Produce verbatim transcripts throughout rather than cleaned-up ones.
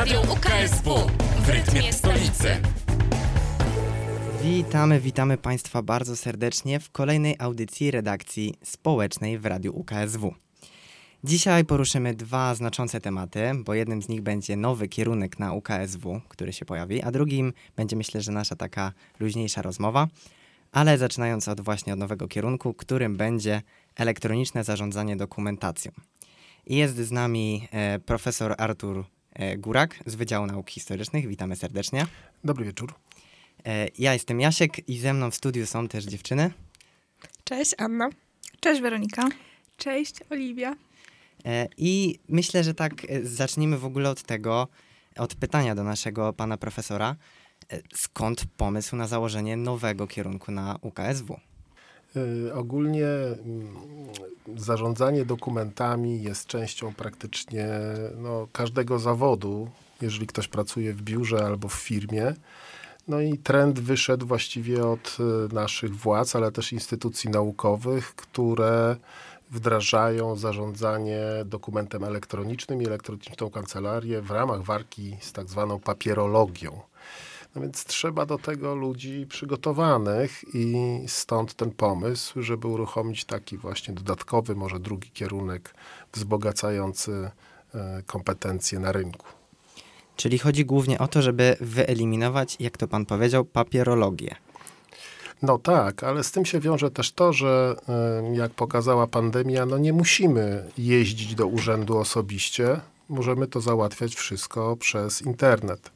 Radio U K S W w rytmie stolicy. Witamy, witamy Państwa bardzo serdecznie w kolejnej audycji redakcji społecznej w Radiu U K S W. Dzisiaj poruszymy dwa znaczące tematy, bo jednym z nich będzie nowy kierunek na U K S W, który się pojawi, a drugim będzie, myślę, że nasza taka luźniejsza rozmowa, ale zaczynając od właśnie od nowego kierunku, którym będzie elektroniczne zarządzanie dokumentacją. I jest z nami e, profesor Artur e, Górak z Wydziału Nauk Historycznych. Witamy serdecznie. Dobry wieczór. E, ja jestem Jasiek i ze mną w studiu są też dziewczyny. Cześć, Anna. Cześć, Weronika. Cześć, Oliwia. E, I myślę, że tak e, zacznijmy w ogóle od tego, od pytania do naszego pana profesora. E, skąd pomysł na założenie nowego kierunku na U K S W? Y, ogólnie y, zarządzanie dokumentami jest częścią praktycznie no, każdego zawodu, jeżeli ktoś pracuje w biurze albo w firmie. No i trend wyszedł właściwie od y, naszych władz, ale też instytucji naukowych, które wdrażają zarządzanie dokumentem elektronicznym i elektroniczną kancelarię w ramach walki z tak zwaną papierologią. No więc trzeba do tego ludzi przygotowanych i stąd ten pomysł, żeby uruchomić taki właśnie dodatkowy, może drugi kierunek wzbogacający e, kompetencje na rynku. Czyli chodzi głównie o to, żeby wyeliminować, jak to pan powiedział, papierologię. No tak, ale z tym się wiąże też to, że e, jak pokazała pandemia, no nie musimy jeździć do urzędu osobiście. Możemy to załatwiać wszystko przez internet.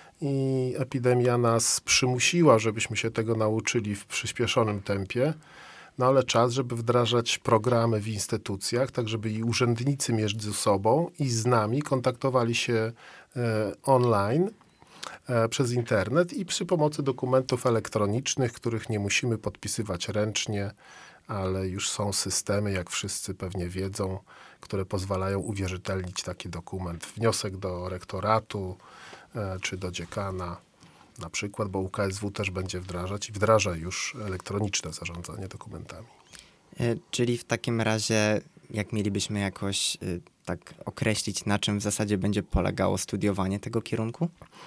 I epidemia nas przymusiła, żebyśmy się tego nauczyli w przyspieszonym tempie, no ale czas, żeby wdrażać programy w instytucjach, tak żeby i urzędnicy między sobą i z nami kontaktowali się e, online e, przez internet i przy pomocy dokumentów elektronicznych, których nie musimy podpisywać ręcznie, ale już są systemy, jak wszyscy pewnie wiedzą, które pozwalają uwierzytelnić taki dokument. Wniosek do rektoratu, czy do dziekana na przykład, bo U K S W też będzie wdrażać i wdraża już elektroniczne zarządzanie dokumentami. E, czyli w takim razie, jak mielibyśmy jakoś e, tak określić, na czym w zasadzie będzie polegało studiowanie tego kierunku?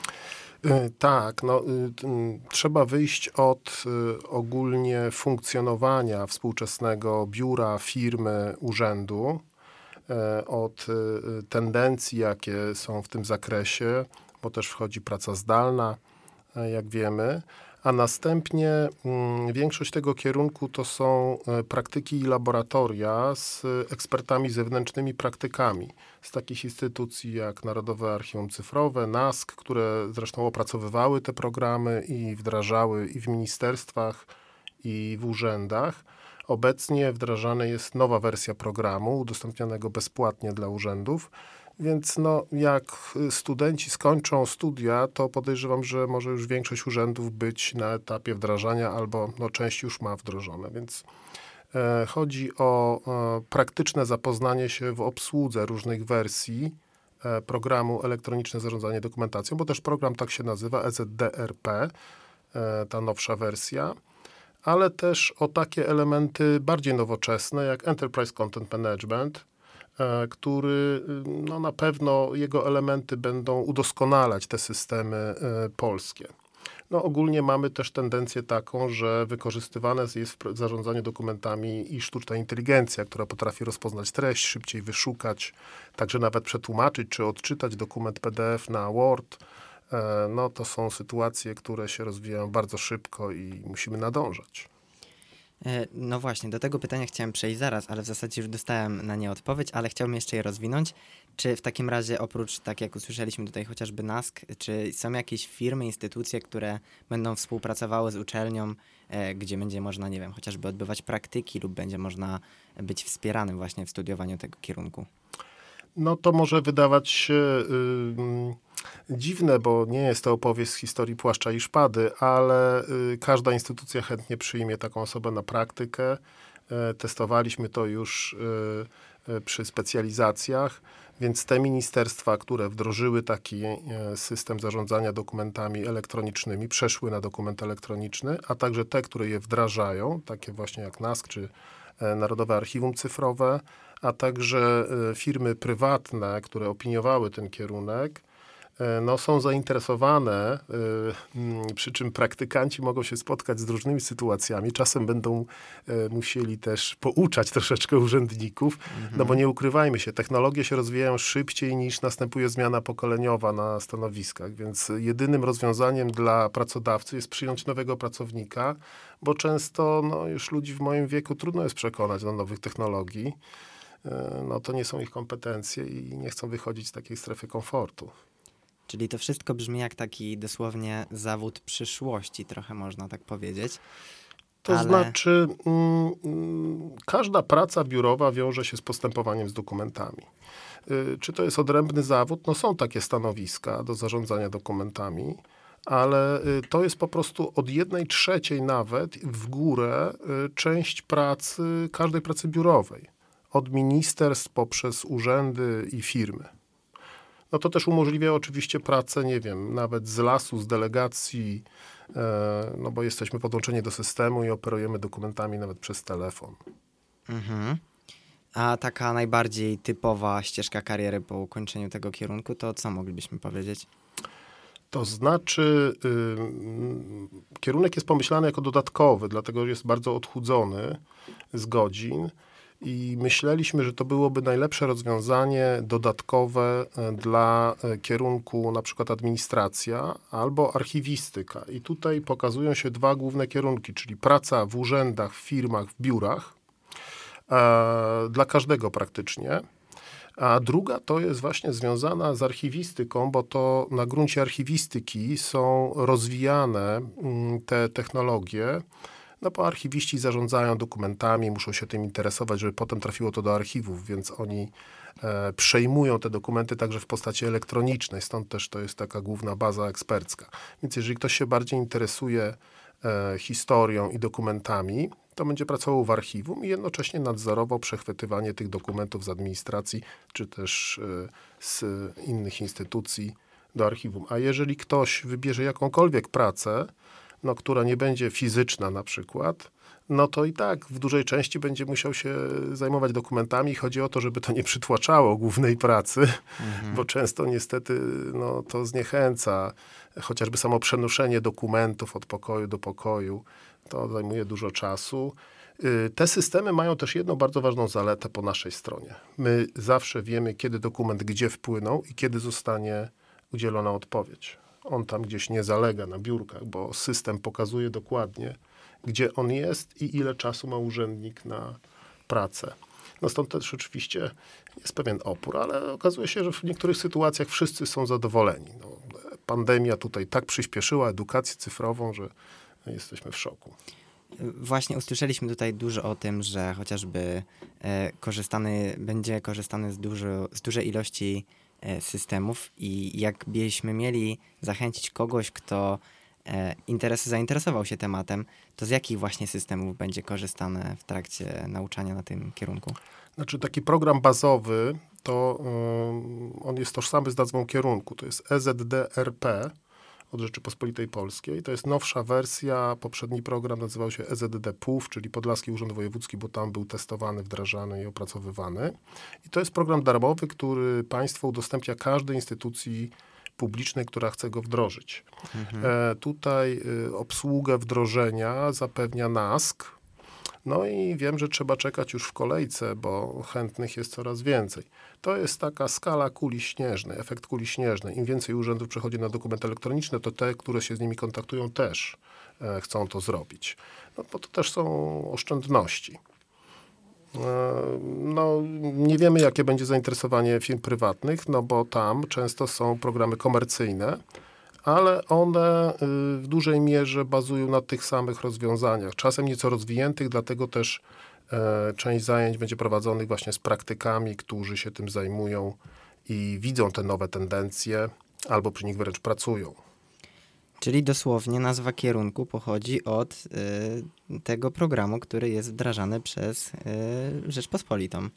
E, tak, no y, y, trzeba wyjść od y, ogólnie funkcjonowania współczesnego biura, firmy, urzędu, y, od y, tendencji, jakie są w tym zakresie, bo też wchodzi praca zdalna, jak wiemy, a następnie mm, większość tego kierunku to są e, praktyki i laboratoria z ekspertami zewnętrznymi, praktykami z takich instytucji jak Narodowe Archiwum Cyfrowe, N A S K, które zresztą opracowywały te programy i wdrażały i w ministerstwach, i w urzędach. Obecnie wdrażana jest nowa wersja programu, udostępnianego bezpłatnie dla urzędów. Więc no, jak studenci skończą studia, to podejrzewam, że może już większość urzędów być na etapie wdrażania albo no, część już ma wdrożone. Więc e, chodzi o e, praktyczne zapoznanie się w obsłudze różnych wersji e, programu Elektroniczne Zarządzanie Dokumentacją, bo też program tak się nazywa, E Z D R P, e, ta nowsza wersja, ale też o takie elementy bardziej nowoczesne jak Enterprise Content Management, który no, na pewno jego elementy będą udoskonalać te systemy e, polskie. No, ogólnie mamy też tendencję taką, że wykorzystywane jest w zarządzaniu dokumentami i sztuczna inteligencja, która potrafi rozpoznać treść, szybciej wyszukać, także nawet przetłumaczyć czy odczytać dokument P D F na Word. E, no, to są sytuacje, które się rozwijają bardzo szybko i musimy nadążać. No właśnie, do tego pytania chciałem przejść zaraz, ale w zasadzie już dostałem na nie odpowiedź, ale chciałbym jeszcze je rozwinąć. Czy w takim razie oprócz, tak jak usłyszeliśmy tutaj chociażby N A S K, czy są jakieś firmy, instytucje, które będą współpracowały z uczelnią, e, gdzie będzie można, nie wiem, chociażby odbywać praktyki lub będzie można być wspieranym właśnie w studiowaniu tego kierunku? No to może wydawać się yy, dziwne, bo nie jest to opowieść z historii płaszcza i szpady, ale yy, każda instytucja chętnie przyjmie taką osobę na praktykę. Yy, testowaliśmy to już yy, yy, przy specjalizacjach, więc te ministerstwa, które wdrożyły taki yy, system zarządzania dokumentami elektronicznymi, przeszły na dokument elektroniczny, a także te, które je wdrażają, takie właśnie jak N A S K czy yy, Narodowe Archiwum Cyfrowe, a także firmy prywatne, które opiniowały ten kierunek, no, są zainteresowane, przy czym praktykanci mogą się spotkać z różnymi sytuacjami. Czasem będą musieli też pouczać troszeczkę urzędników, mhm. no bo nie ukrywajmy się, technologie się rozwijają szybciej niż następuje zmiana pokoleniowa na stanowiskach, więc jedynym rozwiązaniem dla pracodawcy jest przyjąć nowego pracownika, bo często no, już ludzi w moim wieku trudno jest przekonać do nowych technologii. No to nie są ich kompetencje i nie chcą wychodzić z takiej strefy komfortu. Czyli to wszystko brzmi jak taki dosłownie zawód przyszłości, trochę można tak powiedzieć. To ale... znaczy, mm, każda praca biurowa wiąże się z postępowaniem z dokumentami. Y, czy to jest odrębny zawód? No są takie stanowiska do zarządzania dokumentami, ale y, to jest po prostu od jednej trzeciej nawet w górę y, część pracy, każdej pracy biurowej. Od ministerstw poprzez urzędy i firmy. No to też umożliwia oczywiście pracę, nie wiem, nawet z lasu, z delegacji, e, no bo jesteśmy podłączeni do systemu i operujemy dokumentami nawet przez telefon. Mhm. A taka najbardziej typowa ścieżka kariery po ukończeniu tego kierunku, to co moglibyśmy powiedzieć? To znaczy, y, kierunek jest pomyślany jako dodatkowy, dlatego że jest bardzo odchudzony z godzin. I myśleliśmy, że to byłoby najlepsze rozwiązanie dodatkowe dla kierunku na przykład administracja albo archiwistyka. I tutaj pokazują się dwa główne kierunki, czyli praca w urzędach, w firmach, w biurach, e, dla każdego praktycznie. A druga to jest właśnie związana z archiwistyką, bo to na gruncie archiwistyki są rozwijane m, te technologie. No bo archiwiści zarządzają dokumentami, muszą się tym interesować, żeby potem trafiło to do archiwów, więc oni e, przejmują te dokumenty także w postaci elektronicznej, stąd też to jest taka główna baza ekspercka. Więc jeżeli ktoś się bardziej interesuje e, historią i dokumentami, to będzie pracował w archiwum i jednocześnie nadzorował przechwytywanie tych dokumentów z administracji, czy też e, z innych instytucji do archiwum. A jeżeli ktoś wybierze jakąkolwiek pracę, no, która nie będzie fizyczna na przykład, no to i tak w dużej części będzie musiał się zajmować dokumentami. Chodzi o to, żeby to nie przytłaczało głównej pracy, mhm. bo często niestety no, to zniechęca. Chociażby samo przenoszenie dokumentów od pokoju do pokoju, to zajmuje dużo czasu. Te systemy mają też jedną bardzo ważną zaletę po naszej stronie. My zawsze wiemy, kiedy dokument gdzie wpłynął i kiedy zostanie udzielona odpowiedź. On tam gdzieś nie zalega na biurkach, bo system pokazuje dokładnie, gdzie on jest i ile czasu ma urzędnik na pracę. No stąd też oczywiście jest pewien opór, ale okazuje się, że w niektórych sytuacjach wszyscy są zadowoleni. No, pandemia tutaj tak przyspieszyła edukację cyfrową, że jesteśmy w szoku. Właśnie usłyszeliśmy tutaj dużo o tym, że chociażby e, korzystany, będzie korzystany z, dużo, z dużej ilości e, systemów i jakbyśmy mieli zachęcić kogoś, kto e, interes, zainteresował się tematem, to z jakich właśnie systemów będzie korzystane w trakcie nauczania na tym kierunku? Znaczy taki program bazowy, to y, on jest tożsamy z nazwą kierunku, to jest E Z D R P od Rzeczypospolitej Polskiej. To jest nowsza wersja, poprzedni program nazywał się E Z D P U W, czyli Podlaski Urząd Wojewódzki, bo tam był testowany, wdrażany i opracowywany. I to jest program darmowy, który państwo udostępnia każdej instytucji publicznej, która chce go wdrożyć. Mhm. E, tutaj y, obsługę wdrożenia zapewnia N A S K. No i wiem, że trzeba czekać już w kolejce, bo chętnych jest coraz więcej. To jest taka skala kuli śnieżnej, efekt kuli śnieżnej. Im więcej urzędów przechodzi na dokumenty elektroniczne, to te, które się z nimi kontaktują, też e, chcą to zrobić. No bo to też są oszczędności. E, no, nie wiemy, jakie będzie zainteresowanie firm prywatnych, no bo tam często są programy komercyjne, ale one y, w dużej mierze bazują na tych samych rozwiązaniach, czasem nieco rozwiniętych, dlatego też e, część zajęć będzie prowadzonych właśnie z praktykami, którzy się tym zajmują i widzą te nowe tendencje, albo przy nich wręcz pracują. Czyli dosłownie nazwa kierunku pochodzi od y, tego programu, który jest wdrażany przez y, Rzeczpospolitą.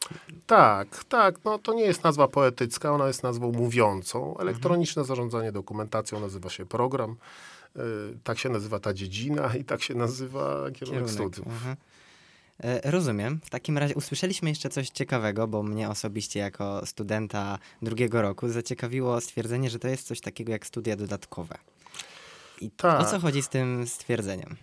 Tak, tak. No to nie jest nazwa poetycka, ona jest nazwą mówiącą. Elektroniczne mhm. zarządzanie dokumentacją nazywa się program. Yy, tak się nazywa ta dziedzina i tak się nazywa kierunek, kierunek studiów. Mhm. E, rozumiem. W takim razie usłyszeliśmy jeszcze coś ciekawego, bo mnie osobiście jako studenta drugiego roku zaciekawiło stwierdzenie, że to jest coś takiego jak studia dodatkowe. I Tak. o co chodzi z tym stwierdzeniem?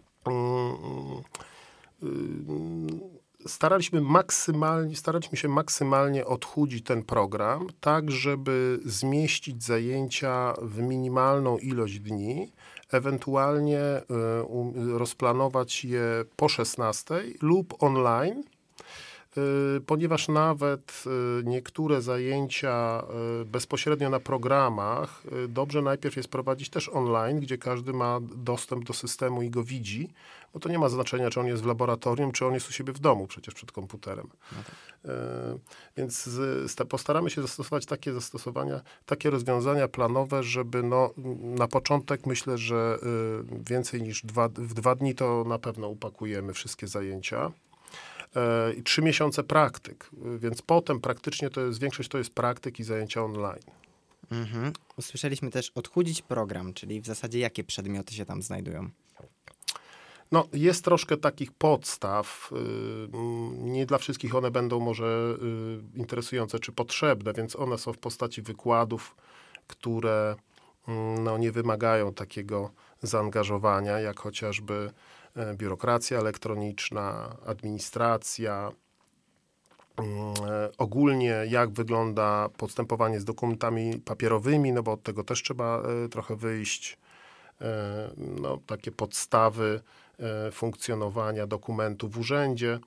Staraliśmy maksymalnie, staraliśmy się maksymalnie odchudzić ten program, tak żeby zmieścić zajęcia w minimalną ilość dni, ewentualnie y, um, rozplanować je po szesnastej lub online, y, ponieważ nawet y, niektóre zajęcia y, bezpośrednio na programach y, dobrze najpierw jest prowadzić też online, gdzie każdy ma dostęp do systemu i go widzi, bo to nie ma znaczenia, czy on jest w laboratorium, czy on jest u siebie w domu przecież przed komputerem. No tak. y, więc z, z, postaramy się zastosować takie zastosowania, takie rozwiązania planowe, żeby no, na początek myślę, że y, więcej niż dwa, w dwa dni to na pewno upakujemy wszystkie zajęcia. I trzy miesiące praktyk, więc potem praktycznie to jest, większość to jest praktyk i zajęcia online. Mhm. Usłyszeliśmy też odchudzić program, czyli w zasadzie jakie przedmioty się tam znajdują? No, jest troszkę takich podstaw. Nie dla wszystkich one będą może interesujące czy potrzebne, więc one są w postaci wykładów, które no, nie wymagają takiego zaangażowania, jak chociażby biurokracja elektroniczna, administracja, ogólnie jak wygląda postępowanie z dokumentami papierowymi, no bo od tego też trzeba trochę wyjść. No, takie podstawy funkcjonowania dokumentu w urzędzie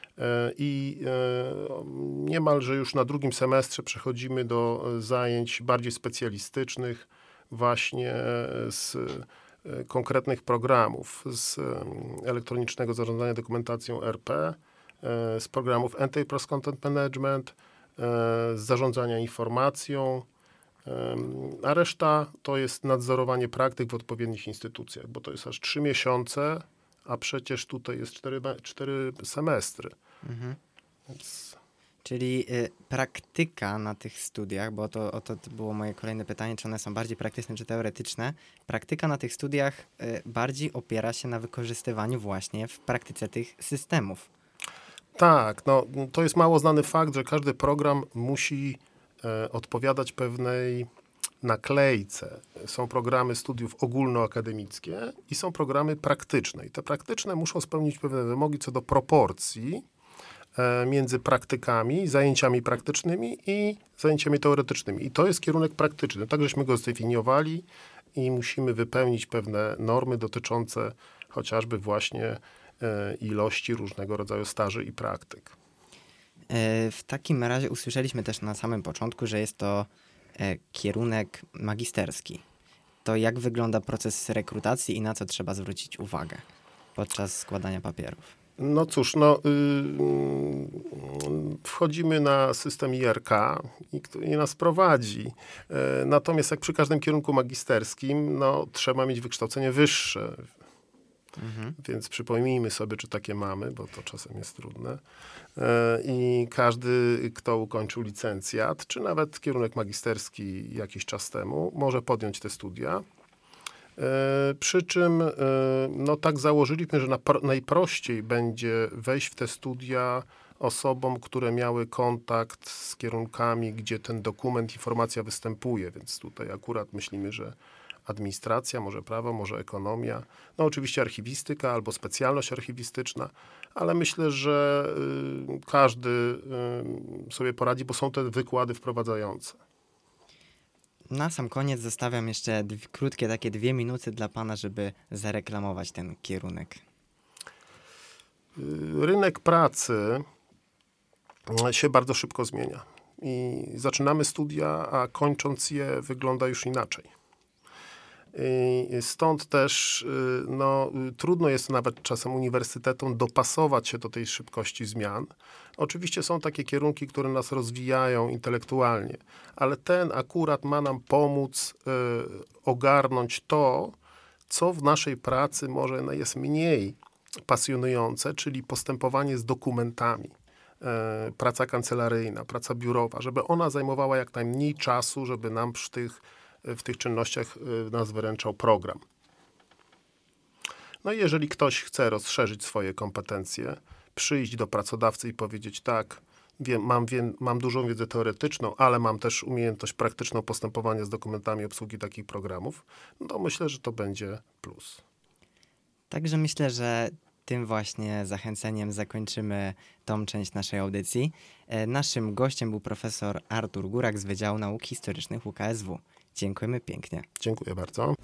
i niemalże już na drugim semestrze przechodzimy do zajęć bardziej specjalistycznych właśnie z konkretnych programów, z elektronicznego zarządzania dokumentacją R P, z programów Enterprise Content Management, z zarządzania informacją, a reszta to jest nadzorowanie praktyk w odpowiednich instytucjach, bo to jest aż trzy miesiące, a przecież tutaj jest cztery, cztery semestry. Mhm. Więc... Czyli y, praktyka na tych studiach, bo to, o to było moje kolejne pytanie, czy one są bardziej praktyczne, czy teoretyczne. Praktyka na tych studiach y, bardziej opiera się na wykorzystywaniu właśnie w praktyce tych systemów. Tak, no to jest mało znany fakt, że każdy program musi e, odpowiadać pewnej naklejce. Są programy studiów ogólnoakademickie i są programy praktyczne. I te praktyczne muszą spełnić pewne wymogi co do proporcji między praktykami, zajęciami praktycznymi i zajęciami teoretycznymi. I to jest kierunek praktyczny. Tak żeśmy go zdefiniowali i musimy wypełnić pewne normy dotyczące chociażby właśnie e, ilości różnego rodzaju staży i praktyk. E, w takim razie usłyszeliśmy też na samym początku, że jest to e, kierunek magisterski. To jak wygląda proces rekrutacji i na co trzeba zwrócić uwagę podczas składania papierów? No cóż, no, yy, wchodzimy na system I R K i, i nas prowadzi. Yy, natomiast jak przy każdym kierunku magisterskim, no, trzeba mieć wykształcenie wyższe. Mhm. Więc przypomnijmy sobie, czy takie mamy, bo to czasem jest trudne. Yy, I każdy, kto ukończył licencjat, czy nawet kierunek magisterski jakiś czas temu, może podjąć te studia. E, przy czym e, no tak założyliśmy, że na, najprościej będzie wejść w te studia osobom, które miały kontakt z kierunkami, gdzie ten dokument, informacja występuje, więc tutaj akurat myślimy, że administracja, może prawo, może ekonomia, no oczywiście archiwistyka albo specjalność archiwistyczna, ale myślę, że y, każdy y, sobie poradzi, bo są te wykłady wprowadzające. Na sam koniec zostawiam jeszcze dwie, krótkie takie dwie minuty dla pana, żeby zareklamować ten kierunek. Rynek pracy się bardzo szybko zmienia i zaczynamy studia, a kończąc je wygląda już inaczej. I stąd też no, trudno jest nawet czasem uniwersytetom dopasować się do tej szybkości zmian. Oczywiście są takie kierunki, które nas rozwijają intelektualnie, ale ten akurat ma nam pomóc y, ogarnąć to, co w naszej pracy może no, jest mniej pasjonujące, czyli postępowanie z dokumentami. Y, praca kancelaryjna, praca biurowa, żeby ona zajmowała jak najmniej czasu, żeby nam przy tych w tych czynnościach nas wyręczał program. No i jeżeli ktoś chce rozszerzyć swoje kompetencje, przyjść do pracodawcy i powiedzieć tak, wiem, mam, wiem, mam dużą wiedzę teoretyczną, ale mam też umiejętność praktyczną postępowania z dokumentami obsługi takich programów, no to myślę, że to będzie plus. Także myślę, że tym właśnie zachęceniem zakończymy tą część naszej audycji. E, Naszym gościem był profesor Artur Górak z Wydziału Nauk Historycznych U K S W. Dziękujemy pięknie. Dziękuję bardzo.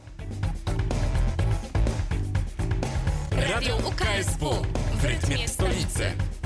Radio U K S W w rytmie stolicy.